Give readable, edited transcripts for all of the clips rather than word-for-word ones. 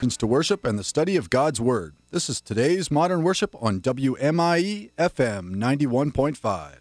To worship and the study of God's Word. This is today's Modern Worship on WMIE FM 91.5.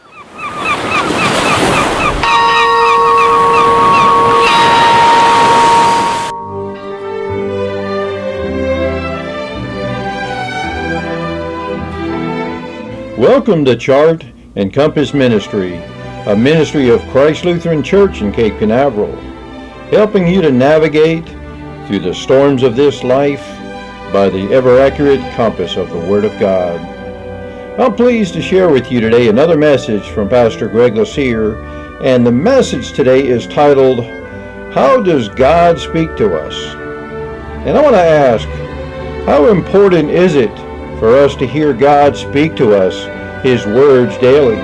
Welcome to Chart and Compass Ministry, a ministry of Christ Lutheran Church in Cape Canaveral, helping you to navigate through the storms of this life by the ever-accurate compass of the Word of God. I'm pleased to share with you today another message from Pastor Greg Lassier, and the message today is titled, How Does God Speak to Us? And I want to ask, how important is it for us to hear God speak to us, His words daily?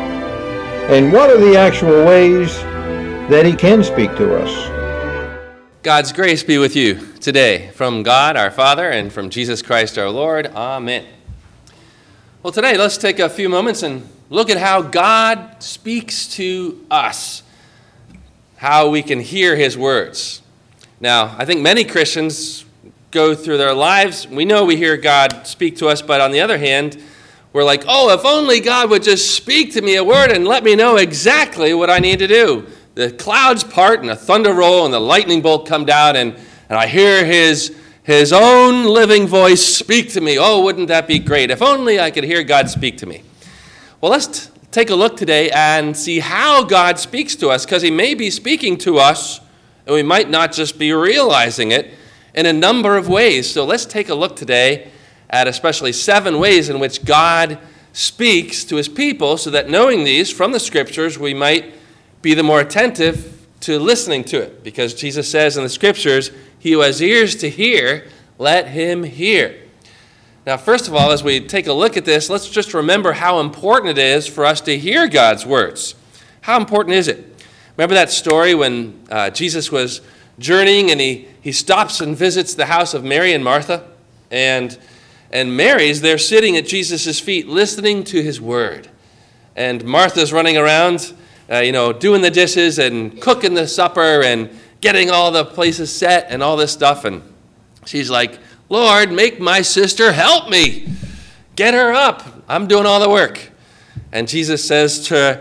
And what are the actual ways that He can speak to us? God's grace be with you today from God our Father and from Jesus Christ our Lord. Amen. Well, today let's take a few moments and look at how God speaks to us, how we can hear His words. Now, I think many Christians go through their lives. We know we hear God speak to us, but on the other hand, we're like, oh, if only God would just speak to me a word and let me know exactly what I need to do. The clouds part and a thunder roll and the lightning bolt come down and I hear his own living voice speak to me. Oh, wouldn't that be great? If only I could hear God speak to me. Well, let's take a look today and see how God speaks to us, because He may be speaking to us and we might not just be realizing it in a number of ways. So let's take a look today at especially 7 ways in which God speaks to His people, so that knowing these from the Scriptures, we might be the more attentive to listening to it, because Jesus says in the Scriptures, he who has ears to hear, let him hear. Now, first of all, as we take a look at this, let's just remember how important it is for us to hear God's words. How important is it? Remember that story when Jesus was journeying and he stops and visits the house of Mary and Martha, and Mary's there sitting at Jesus' feet listening to His word, and Martha's running around doing the dishes and cooking the supper and getting all the places set and all this stuff. And she's like, Lord, make my sister help me. Get her up. I'm doing all the work. And Jesus says to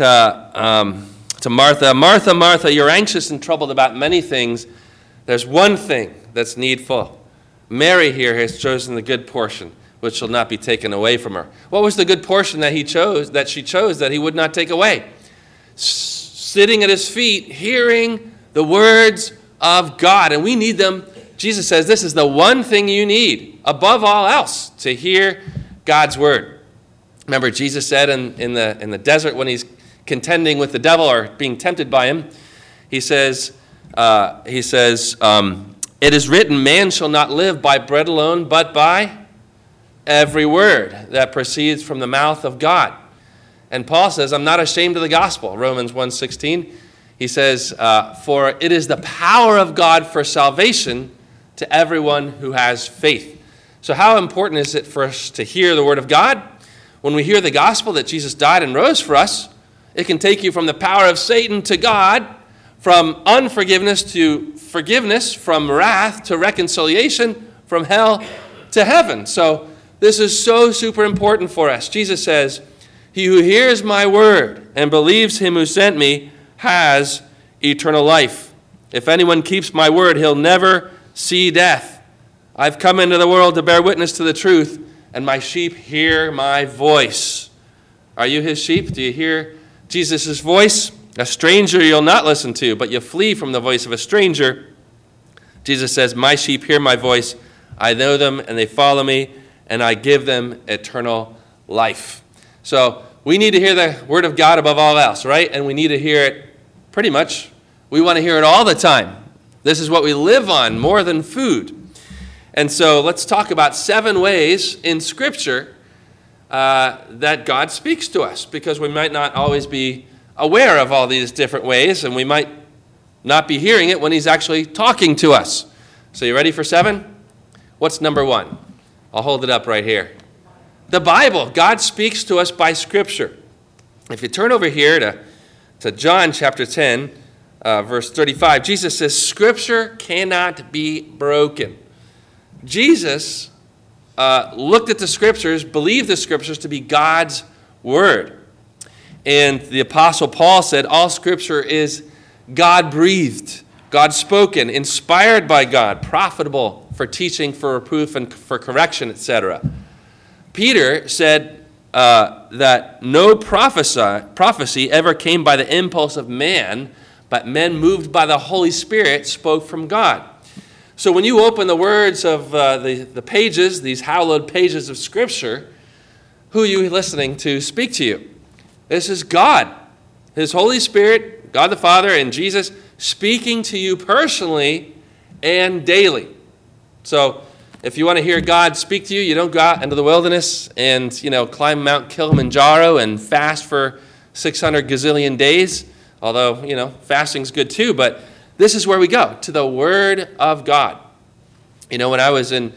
Martha, Martha, Martha, you're anxious and troubled about many things. There's one thing that's needful. Mary here has chosen the good portion, which shall not be taken away from her. What was the good portion that she chose that He would not take away? Sitting at His feet, hearing the words of God. And we need them. Jesus says this is the one thing you need, above all else, to hear God's word. Remember, Jesus said in the desert when He's contending with the devil or being tempted by him, He says, it is written, man shall not live by bread alone, but by every word that proceeds from the mouth of God. And Paul says, I'm not ashamed of the gospel, Romans 1:16. He says, for it is the power of God for salvation to everyone who has faith. So how important is it for us to hear the word of God? When we hear the gospel that Jesus died and rose for us, it can take you from the power of Satan to God, from unforgiveness to forgiveness, from wrath to reconciliation, from hell to heaven. So this is so super important for us. Jesus says, he who hears my word and believes Him who sent me has eternal life. If anyone keeps my word, he'll never see death. I've come into the world to bear witness to the truth, and my sheep hear my voice. Are you His sheep? Do you hear Jesus' voice? A stranger you'll not listen to, but you flee from the voice of a stranger. Jesus says, my sheep hear my voice. I know them, and they follow me, and I give them eternal life. So we need to hear the word of God above all else, right? And we need to hear it pretty much. We want to hear it all the time. This is what we live on more than food. And so let's talk about 7 ways in Scripture that God speaks to us, because we might not always be aware of all these different ways, and we might not be hearing it when He's actually talking to us. So you ready for 7? What's number 1? I'll hold it up right here. The Bible. God speaks to us by Scripture. If you turn over here to John chapter 10, verse 35, Jesus says, Scripture cannot be broken. Jesus looked at the Scriptures, believed the Scriptures to be God's Word. And the Apostle Paul said, all Scripture is God-breathed, God-spoken, inspired by God, profitable for teaching, for reproof, and for correction, etc. Peter said that no prophecy ever came by the impulse of man, but men moved by the Holy Spirit spoke from God. So when you open the words of the pages, these hallowed pages of Scripture, who are you listening to speak to you? This is God, His Holy Spirit, God the Father, and Jesus speaking to you personally and daily. So if you want to hear God speak to you, you don't go out into the wilderness and, climb Mount Kilimanjaro and fast for 600 gazillion days, although, fasting's good too, but this is where we go, to the Word of God. When I was in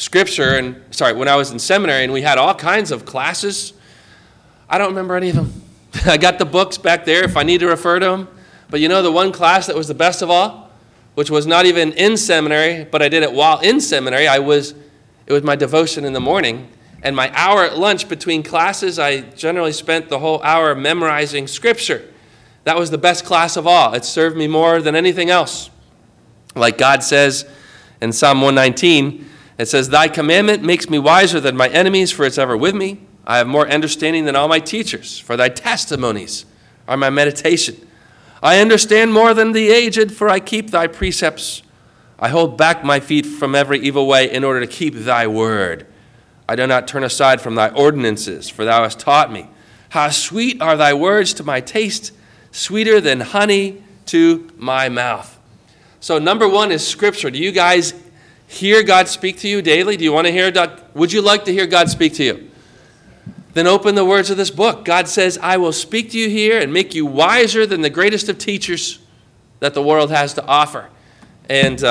when I was in seminary and we had all kinds of classes, I don't remember any of them. I got the books back there if I need to refer to them. But the one class that was the best of all, which was not even in seminary, but I did it while in seminary, it was my devotion in the morning. And my hour at lunch between classes, I generally spent the whole hour memorizing Scripture. That was the best class of all. It served me more than anything else. Like God says in Psalm 119, it says, Thy commandment makes me wiser than my enemies, for it's ever with me. I have more understanding than all my teachers, for thy testimonies are my meditation. I understand more than the aged, for I keep thy precepts. I hold back my feet from every evil way in order to keep thy word. I do not turn aside from thy ordinances, for thou hast taught me. How sweet are thy words to my taste, sweeter than honey to my mouth. So number one is Scripture. Do you guys hear God speak to you daily? Do you want to hear God? Would you like to hear God speak to you? Then open the words of this book. God says, I will speak to you here and make you wiser than the greatest of teachers that the world has to offer. And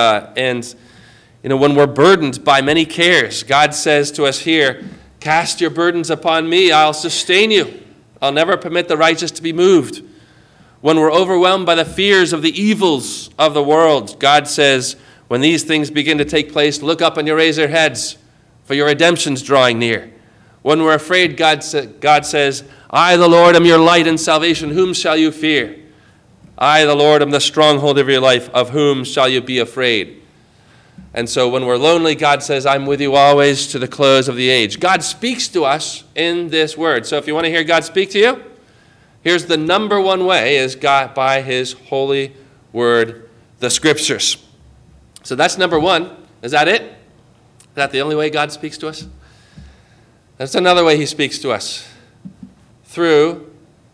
when we're burdened by many cares, God says to us here, cast your burdens upon me, I'll sustain you. I'll never permit the righteous to be moved. When we're overwhelmed by the fears of the evils of the world, God says, when these things begin to take place, look up and you raise your heads, for your redemption's drawing near. When we're afraid, God says, I, the Lord, am your light and salvation. Whom shall you fear? I, the Lord, am the stronghold of your life. Of whom shall you be afraid? And so when we're lonely, God says, I'm with you always to the close of the age. God speaks to us in this word. So if you want to hear God speak to you, here's the number one way, is God by His holy word, the Scriptures. So that's number one. Is that it? Is that the only way God speaks to us? That's another way He speaks to us. Through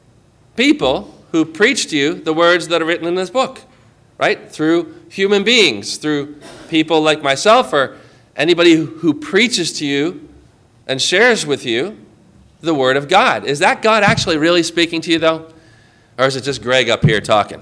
people who preach to you the words that are written in this book. Right? Through human beings. Through people like myself or anybody who preaches to you and shares with you the Word of God. Is that God actually really speaking to you, though? Or is it just Greg up here talking?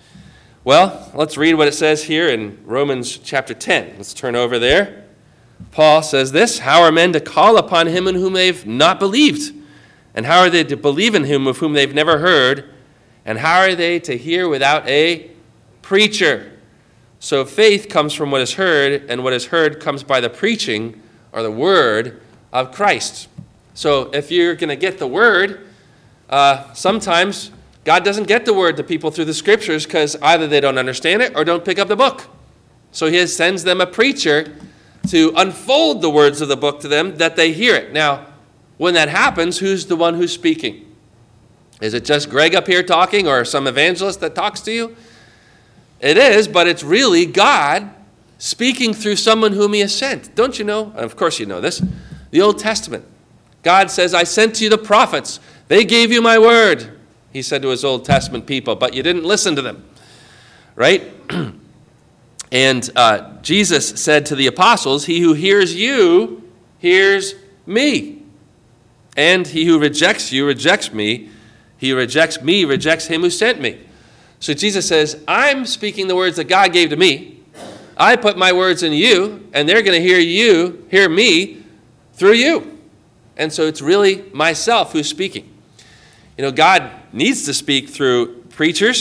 Well, let's read what it says here in Romans chapter 10. Let's turn over there. Paul says this, how are men to call upon Him in whom they've not believed? And how are they to believe in Him of whom they've never heard? And how are they to hear without a preacher? So faith comes from what is heard, and what is heard comes by the preaching or the word of Christ. So if you're going to get the word, sometimes God doesn't get the word to people through the Scriptures because either they don't understand it or don't pick up the book. So He sends them a preacher to unfold the words of the book to them that they hear it. Now, when that happens, who's the one who's speaking? Is it just Greg up here talking or some evangelist that talks to you? It is, but it's really God speaking through someone whom He has sent. Don't you know? Of course you know this. The Old Testament. God says, I sent to you the prophets. They gave you my word, He said to His Old Testament people, but you didn't listen to them. Right? And Jesus said to the apostles, he who hears you hears me. And he who rejects you rejects me. He who rejects me rejects him who sent me. So Jesus says, I'm speaking the words that God gave to me. I put my words in you, and they're going to hear me through you. And so it's really myself who's speaking. God needs to speak through preachers,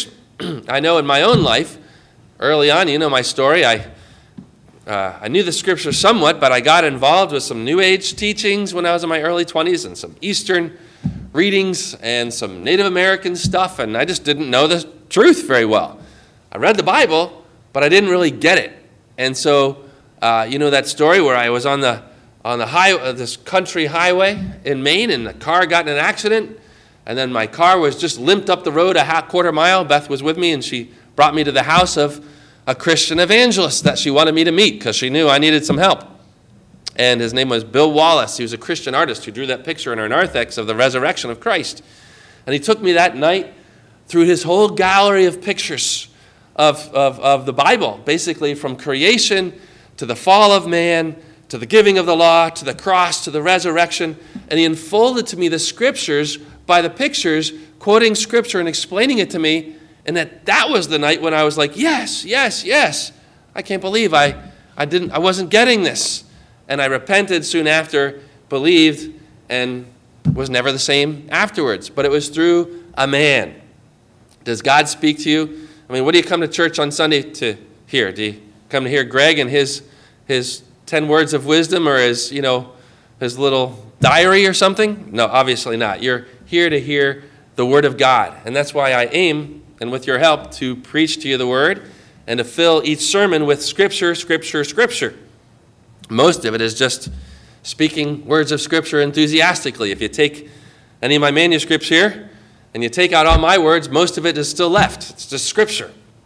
I know in my own life, early on, you know my story, I knew the Scripture somewhat, but I got involved with some New Age teachings when I was in my early 20s and some Eastern readings and some Native American stuff, and I just didn't know the truth very well. I read the Bible, but I didn't really get it. And so, you know that story where I was on the this country highway in Maine, and the car got in an accident, and then my car was just limped up the road a quarter mile. Beth was with me, and she brought me to the house of a Christian evangelist that she wanted me to meet because she knew I needed some help. And his name was Bill Wallace. He was a Christian artist who drew that picture in our narthex of the resurrection of Christ. And he took me that night through his whole gallery of pictures of the Bible, basically from creation to the fall of man, to the giving of the law, to the cross, to the resurrection. And he unfolded to me the Scriptures by the pictures, quoting Scripture and explaining it to me. And that was the night when I was like, yes, yes, yes. I can't believe I wasn't getting this. And I repented soon after, believed, and was never the same afterwards. But it was through a man. Does God speak to you? I mean, what do you come to church on Sunday to hear? Do you come to hear Greg and his 10 words of wisdom, or his little diary or something? No, obviously not. You're here to hear the Word of God. And that's why I aim, and with your help, to preach to you the Word and to fill each sermon with Scripture, Scripture, Scripture. Most of it is just speaking words of Scripture enthusiastically. If you take any of my manuscripts here and you take out all my words, most of it is still left. It's just Scripture.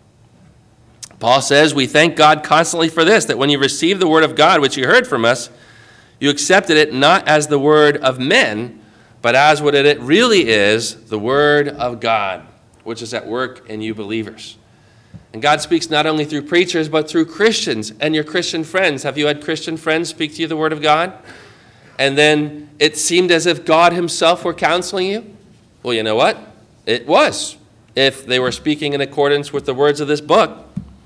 Paul says, we thank God constantly for this, that when you received the Word of God, which you heard from us, you accepted it not as the word of men, but as what it really is, the Word of God, which is at work in you believers. And God speaks not only through preachers, but through Christians and your Christian friends. Have you had Christian friends speak to you the Word of God? And then it seemed as if God himself were counseling you? Well, you know what? It was, if they were speaking in accordance with the words of this book.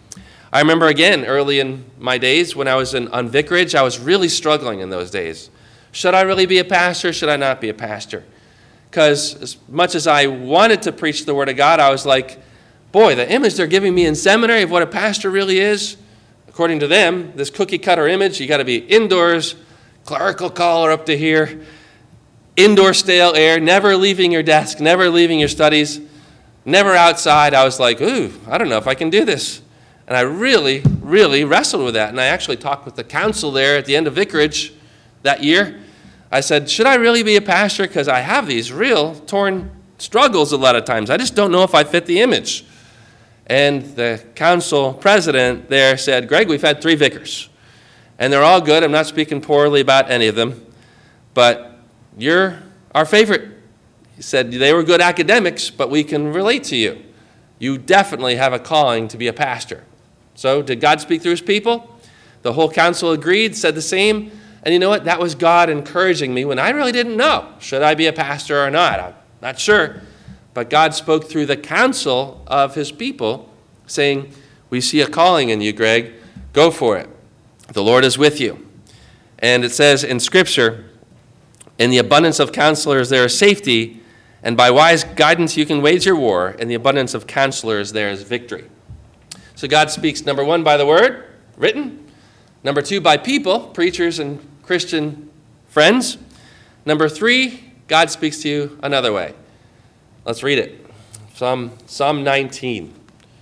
I remember again, early in my days when I was on vicarage, I was really struggling in those days. Should I really be a pastor? Should I not be a pastor? Because as much as I wanted to preach the Word of God, I was like, boy, the image they're giving me in seminary of what a pastor really is, according to them, this cookie-cutter image, you got to be indoors, clerical collar up to here, indoor stale air, never leaving your desk, never leaving your studies, never outside. I was like, ooh, I don't know if I can do this. And I really, really wrestled with that. And I actually talked with the council there at the end of vicarage that year. I said, should I really be a pastor? Because I have these real torn struggles a lot of times. I just don't know if I fit the image. And the council president there said, Greg, we've had 3 vicars. And they're all good. I'm not speaking poorly about any of them. But you're our favorite. He said, they were good academics, but we can relate to you. You definitely have a calling to be a pastor. So did God speak through his people? The whole council agreed, said the same. And you know what? That was God encouraging me when I really didn't know. Should I be a pastor or not? I'm not sure. But God spoke through the council of his people, saying, we see a calling in you, Greg. Go for it. The Lord is with you. And it says in Scripture, in the abundance of counselors there is safety, and by wise guidance you can wage your war. In the abundance of counselors there is victory. So God speaks, number 1, by the Word, written. Number 2, by people, preachers and Christian friends. Number 3, God speaks to you another way. Let's read it. Psalm 19.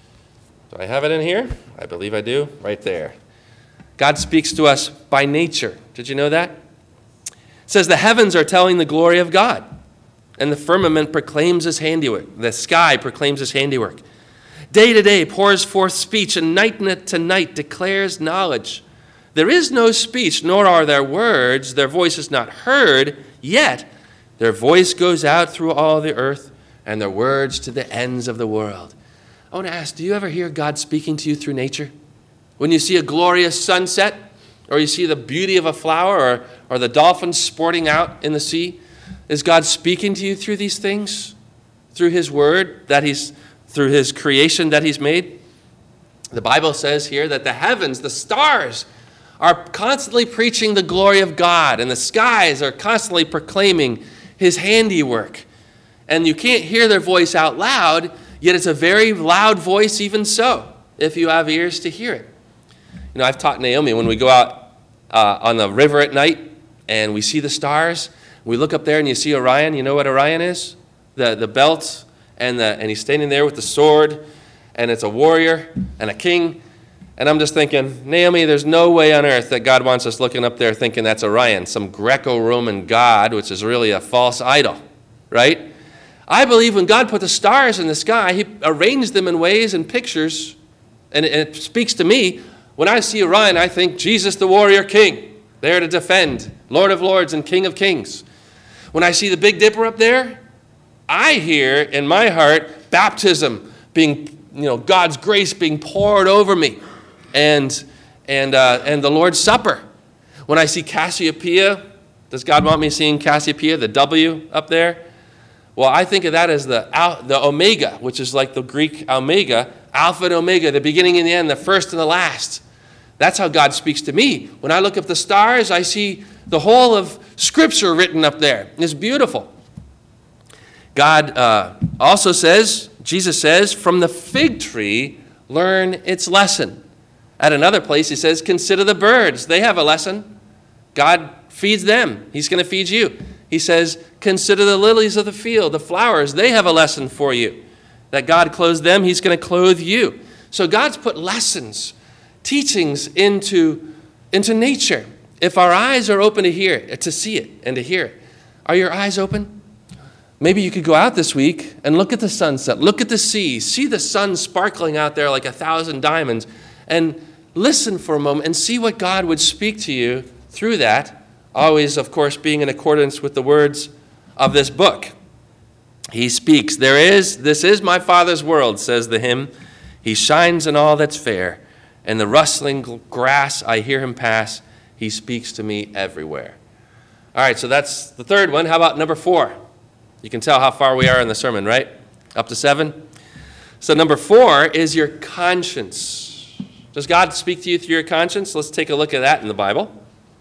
Do I have it in here? I believe I do. Right there. God speaks to us by nature. Did you know that? It says, the heavens are telling the glory of God, and the firmament proclaims his handiwork. The sky proclaims his handiwork. Day to day pours forth speech, and night to night declares knowledge. There is no speech, nor are there words. Their voice is not heard, yet their voice goes out through all the earth, and their words to the ends of the world. I want to ask, do you ever hear God speaking to you through nature? When you see a glorious sunset, or you see the beauty of a flower, or the dolphins sporting out in the sea, is God speaking to you through these things? Through his word, through his creation that he's made? The Bible says here that the heavens, the stars, are constantly preaching the glory of God, and the skies are constantly proclaiming his handiwork. And you can't hear their voice out loud, yet it's a very loud voice even so, if you have ears to hear it. You know, I've taught Naomi when we go out on the river at night and we see the stars, we look up there and you see Orion. You know what Orion is? The belt, and he's standing there with the sword, and it's a warrior and a king. And I'm just thinking, Naomi, there's no way on earth that God wants us looking up there thinking that's Orion, some Greco-Roman god, which is really a false idol, right? I believe when God put the stars in the sky, he arranged them in ways and pictures, and it speaks to me. When I see Orion, I think Jesus the warrior king, there to defend, Lord of lords and King of kings. When I see the Big Dipper up there, I hear in my heart baptism being, God's grace being poured over me. And the Lord's Supper. When I see Cassiopeia, does God want me seeing Cassiopeia, the W up there? Well, I think of that as the Omega, which is like the Greek Omega, Alpha and Omega, the beginning and the end, the first and the last. That's how God speaks to me. When I look up the stars, I see the whole of Scripture written up there. It's beautiful. God also says, Jesus says, from the fig tree, learn its lesson. At another place, he says, consider the birds. They have a lesson. God feeds them. He's going to feed you. He says, consider the lilies of the field, the flowers. They have a lesson for you. That God clothes them, he's going to clothe you. So God's put lessons, teachings into nature. If our eyes are open to hear it, to see it and to hear it. Are your eyes open? Maybe you could go out this week and look at the sunset, look at the sea, see the sun sparkling out there like 1,000 diamonds, and listen for a moment and see what God would speak to you through that, always, of course, being in accordance with the words of this book. He speaks, this is my Father's world, says the hymn. He shines in all that's fair, and the rustling grass I hear him pass. He speaks to me everywhere. All right, so that's the third one. How about number 4? You can tell how far we are in the sermon, right? Up to 7? So number 4 is your conscience. Does God speak to you through your conscience? Let's take a look at that in the Bible.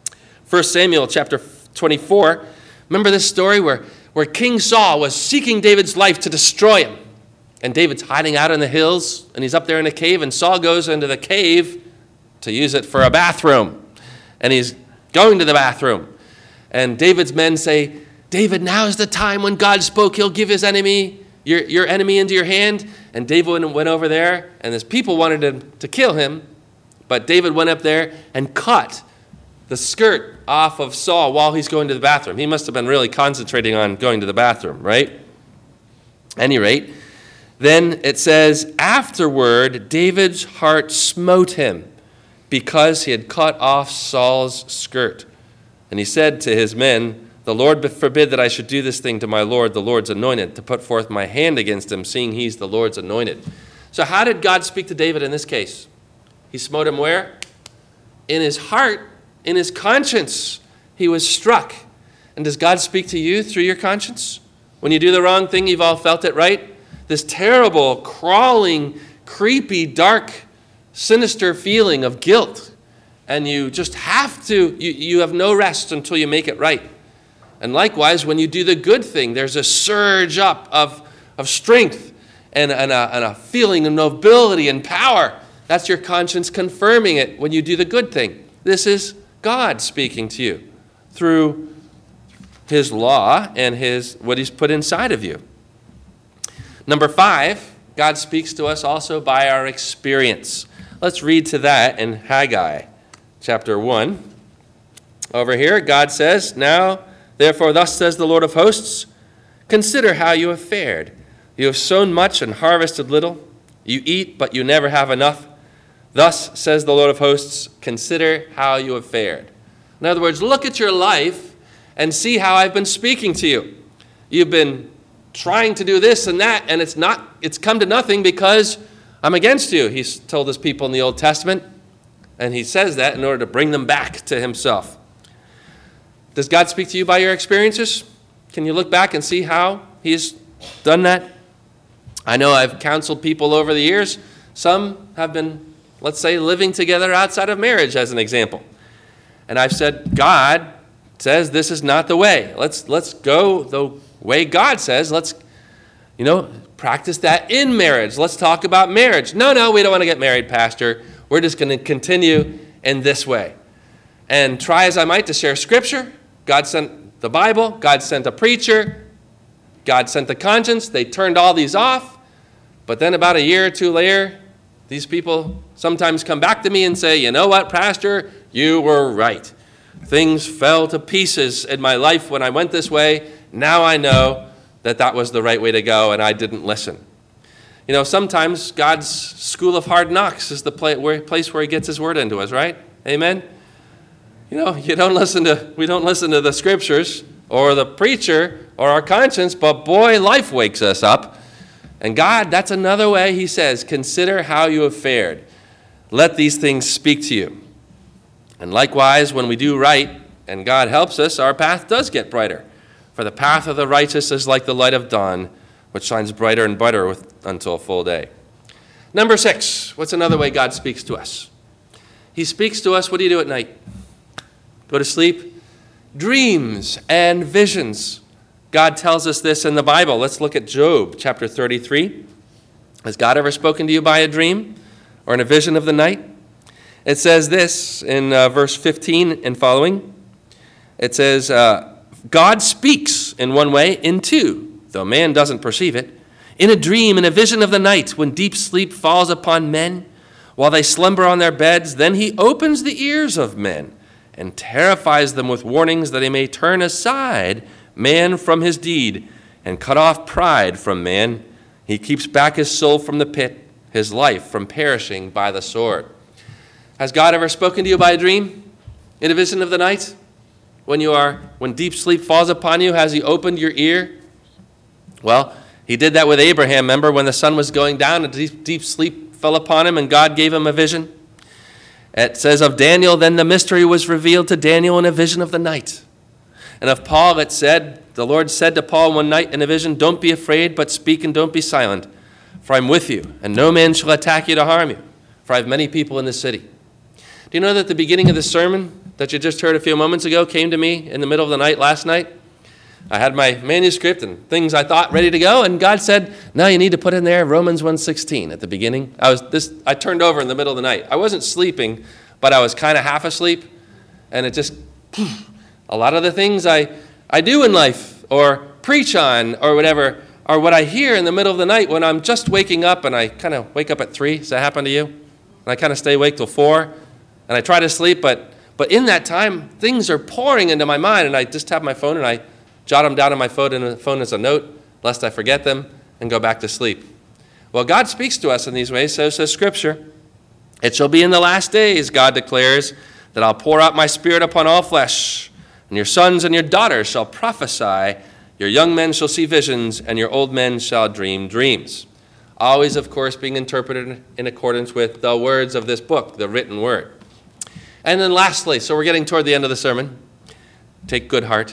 1 Samuel chapter 24. Remember this story where King Saul was seeking David's life to destroy him. And David's hiding out in the hills, and he's up there in a cave, and Saul goes into the cave to use it for a bathroom. And he's going to the bathroom. And David's men say, David, now is the time when God spoke. He'll give his enemy, your enemy into your hand. And David went over there, and his people wanted to kill him. But David went up there and cut the skirt off of Saul while he's going to the bathroom. He must have been really concentrating on going to the bathroom, right? At any rate, then it says, afterward, David's heart smote him because he had cut off Saul's skirt. And he said to his men, the Lord forbid that I should do this thing to my Lord, the Lord's anointed, to put forth my hand against him, seeing he's the Lord's anointed. So how did God speak to David in this case? He smote him where? In his heart, in his conscience. He was struck. And does God speak to you through your conscience? When you do the wrong thing, you've all felt it, right? This terrible, crawling, creepy, dark, sinister feeling of guilt. And you just have to, you have no rest until you make it right. And likewise, when you do the good thing, there's a surge up of strength and a feeling of nobility and power. That's your conscience confirming it when you do the good thing. This is God speaking to you through his law and what he's put inside of you. Number 5, God speaks to us also by our experience. Let's read to that in Haggai chapter 1. Over here, God says, now, therefore, thus says the Lord of hosts, consider how you have fared. You have sown much and harvested little. You eat, but you never have enough. Thus says the Lord of hosts, consider how you have fared. In other words, look at your life and see how I've been speaking to you. You've been trying to do this and that, and it's come to nothing because I'm against you, he's told his people in the Old Testament. And he says that in order to bring them back to himself. Does God speak to you by your experiences? Can you look back and see how he's done that? I know I've counseled people over the years. Some have been, let's say, living together outside of marriage as an example. And I've said, God says this is not the way. Let's go the way God says. Practice that in marriage. Let's talk about marriage. No, we don't want to get married, Pastor. We're just going to continue in this way. And try as I might to share Scripture. God sent the Bible. God sent a preacher. God sent the conscience. They turned all these off. But then about a year or two later, these people sometimes come back to me and say, you know what, Pastor, you were right. Things fell to pieces in my life when I went this way. Now I know that was the right way to go, and I didn't listen. Sometimes God's school of hard knocks is the place where he gets his word into us, right? Amen? We don't listen to the Scriptures or the preacher or our conscience, but boy, life wakes us up. And God, that's another way he says, consider how you have fared. Let these things speak to you. And likewise, when we do right and God helps us, our path does get brighter. For the path of the righteous is like the light of dawn, which shines brighter and brighter until full day. Number 6, what's another way God speaks to us? He speaks to us, what do you do at night? Go to sleep? Dreams and visions. God tells us this in the Bible. Let's look at Job chapter 33. Has God ever spoken to you by a dream or in a vision of the night? It says this in verse 15 and following. It says, God speaks in one way, in two, though man doesn't perceive it. In a dream, in a vision of the night, when deep sleep falls upon men, while they slumber on their beds, then he opens the ears of men and terrifies them with warnings that he may turn aside man from his deed and cut off pride from man. He keeps back his soul from the pit, his life from perishing by the sword. Has God ever spoken to you by a dream, in a vision of the night? When deep sleep falls upon you, has he opened your ear? Well, he did that with Abraham. Remember when the sun was going down, a deep sleep fell upon him and God gave him a vision? It says of Daniel, then the mystery was revealed to Daniel in a vision of the night. And of Paul it said, the Lord said to Paul one night in a vision, don't be afraid, but speak and don't be silent, for I'm with you, and no man shall attack you to harm you, for I have many people in the city. Do you know that the beginning of the sermon that you just heard a few moments ago came to me in the middle of the night last night? I had my manuscript and things I thought ready to go, and God said, no, you need to put in there Romans 1:16 at the beginning. I turned over in the middle of the night. I wasn't sleeping, but I was kind of half asleep, and it just, a lot of the things I do in life or preach on or whatever are what I hear in the middle of the night when I'm just waking up, and I kind of wake up at 3. Does that happen to you? And I kind of stay awake till 4, and I try to sleep, but in that time, things are pouring into my mind, and I just have my phone, and I jot them down on my phone as a note, lest I forget them, and go back to sleep. Well, God speaks to us in these ways, so says Scripture. It shall be in the last days, God declares, that I'll pour out my Spirit upon all flesh, and your sons and your daughters shall prophesy, your young men shall see visions, and your old men shall dream dreams. Always, of course, being interpreted in accordance with the words of this book, the written word. And then lastly, so we're getting toward the end of the sermon. Take good heart.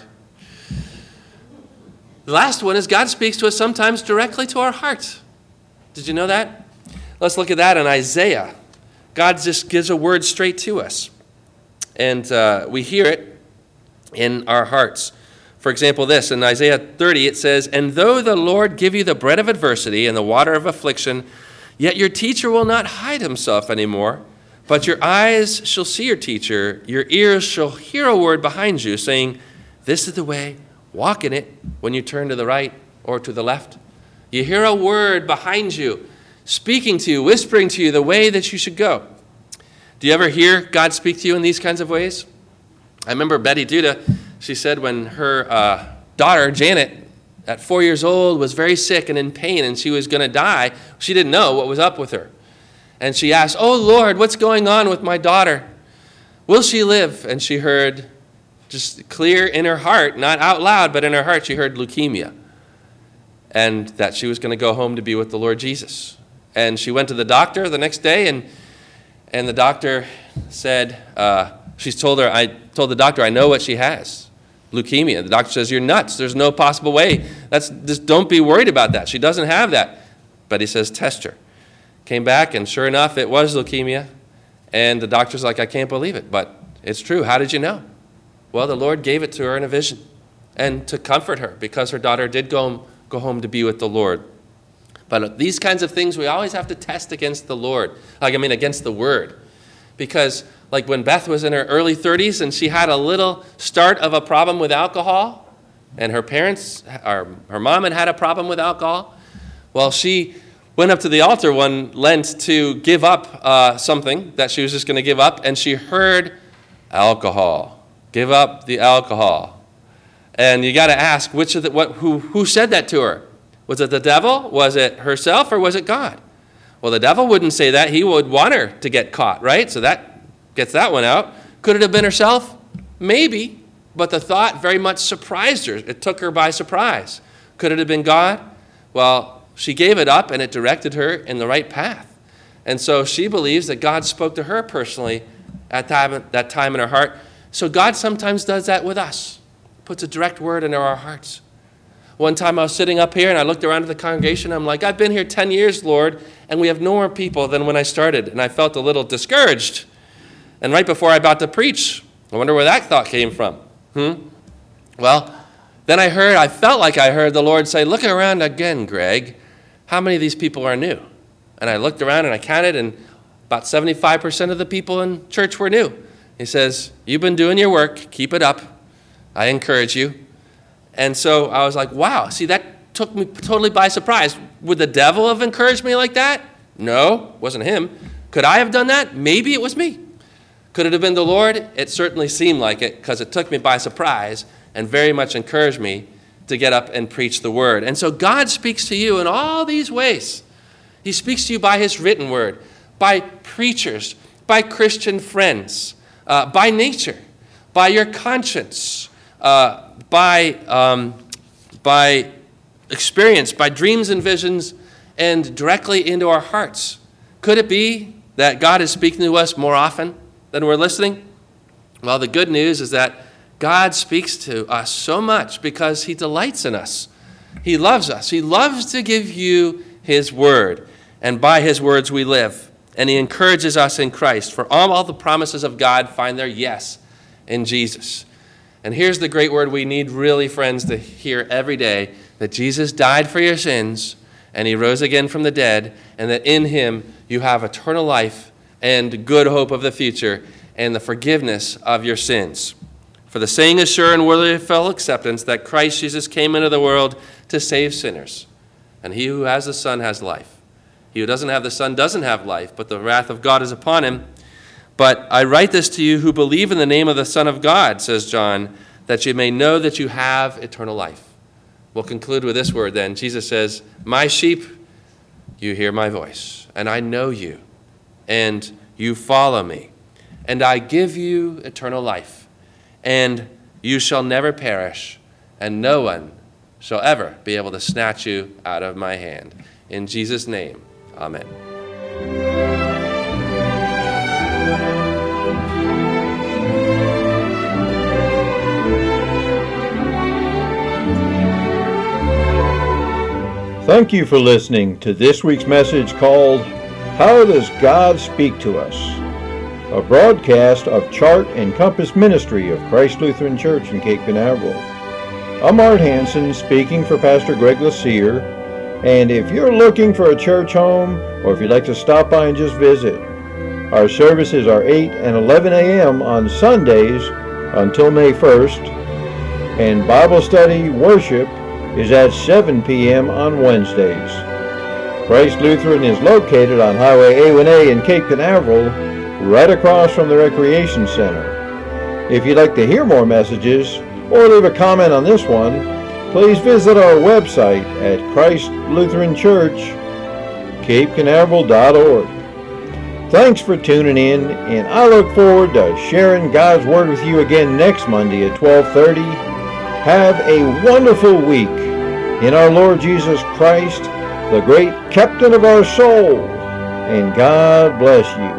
The last one is God speaks to us sometimes directly to our heart. Did you know that? Let's look at that in Isaiah. God just gives a word straight to us. And we hear it in our hearts. For example, this, in Isaiah 30, it says, and though the Lord give you the bread of adversity and the water of affliction, yet your teacher will not hide himself anymore. But your eyes shall see your teacher, your ears shall hear a word behind you, saying, this is the way, walk in it, when you turn to the right or to the left. You hear a word behind you, speaking to you, whispering to you the way that you should go. Do you ever hear God speak to you in these kinds of ways? I remember Betty Duda, she said when her daughter, Janet, at 4 years old, was very sick and in pain, and she was going to die, she didn't know what was up with her. And she asked, oh, Lord, what's going on with my daughter? Will she live? And she heard, just clear in her heart, not out loud, but in her heart, she heard leukemia. And that she was going to go home to be with the Lord Jesus. And she went to the doctor the next day, and the doctor said, I told the doctor, I know what she has, leukemia. The doctor says, you're nuts. There's no possible way. Just don't be worried about that. She doesn't have that. But he says, test her. Came back, and sure enough, it was leukemia. And the doctor's like, I can't believe it, but it's true. How did you know? Well, the Lord gave it to her in a vision and to comfort her because her daughter did go home to be with the Lord But these kinds of things we always have to test against the Lord. Against the Word. Because like when Beth was in her early 30s and she had a little start of a problem with alcohol, and her mom had a problem with alcohol, well, she went up to the altar one Lent to give up something that she was just going to give up, and she heard alcohol. Give up the alcohol. And you got to ask, who said that to her? Was it the devil? Was it herself? Or was it God? Well, the devil wouldn't say that. He would want her to get caught, right? So that gets that one out. Could it have been herself? Maybe. But the thought very much surprised her. It took her by surprise. Could it have been God? Well, she gave it up, and it directed her in the right path. And so she believes that God spoke to her personally at that time in her heart. So God sometimes does that with us. Puts a direct word into our hearts. One time I was sitting up here and I looked around at the congregation. I'm like, I've been here 10 years, Lord, and we have no more people than when I started. And I felt a little discouraged. And right before I about to preach, I wonder where that thought came from. Well, then I felt like I heard the Lord say, look around again, Greg. How many of these people are new? And I looked around and I counted, and about 75% of the people in church were new. He says, you've been doing your work. Keep it up. I encourage you. And so I was like, wow, see, that took me totally by surprise. Would the devil have encouraged me like that? No, it wasn't him. Could I have done that? Maybe it was me. Could it have been the Lord? It certainly seemed like it, because it took me by surprise and very much encouraged me to get up and preach the word. And so God speaks to you in all these ways. He speaks to you by his written word, by preachers, by Christian friends, by nature, by your conscience, by experience, by dreams and visions, and directly into our hearts. Could it be that God is speaking to us more often than we're listening? Well, the good news is that God speaks to us so much because he delights in us. He loves us. He loves to give you his word, and by his words we live. And he encourages us in Christ, for all the promises of God find their yes in Jesus. And here's the great word we need really, friends, to hear every day, that Jesus died for your sins, and he rose again from the dead, and that in him you have eternal life and good hope of the future and the forgiveness of your sins. For the saying is sure and worthy of full acceptance that Christ Jesus came into the world to save sinners. And he who has the Son has life. He who doesn't have the Son doesn't have life, but the wrath of God is upon him. But I write this to you who believe in the name of the Son of God, says John, that you may know that you have eternal life. We'll conclude with this word then. Jesus says, my sheep, you hear my voice, and I know you, and you follow me, and I give you eternal life. And you shall never perish, and no one shall ever be able to snatch you out of my hand. In Jesus' name, amen. Thank you for listening to this week's message called, How Does God Speak to Us? A broadcast of Chart and Compass Ministry of Christ Lutheran Church in Cape Canaveral. I'm Art Hansen, speaking for Pastor Greg Lassier, and if you're looking for a church home, or if you'd like to stop by and just visit, our services are 8 and 11 a.m. on Sundays until May 1st, and Bible study worship is at 7 p.m. on Wednesdays. Christ Lutheran is located on Highway A1A in Cape Canaveral, right across from the Recreation Center. If you'd like to hear more messages or leave a comment on this one, please visit our website at ChristLutheranChurch.CapeCanaveral.org. Thanks for tuning in, and I look forward to sharing God's Word with you again next Monday at 12:30. Have a wonderful week in our Lord Jesus Christ, the great captain of our soul, and God bless you.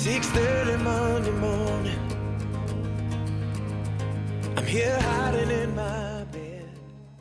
6:30 Monday morning, I'm here hiding in my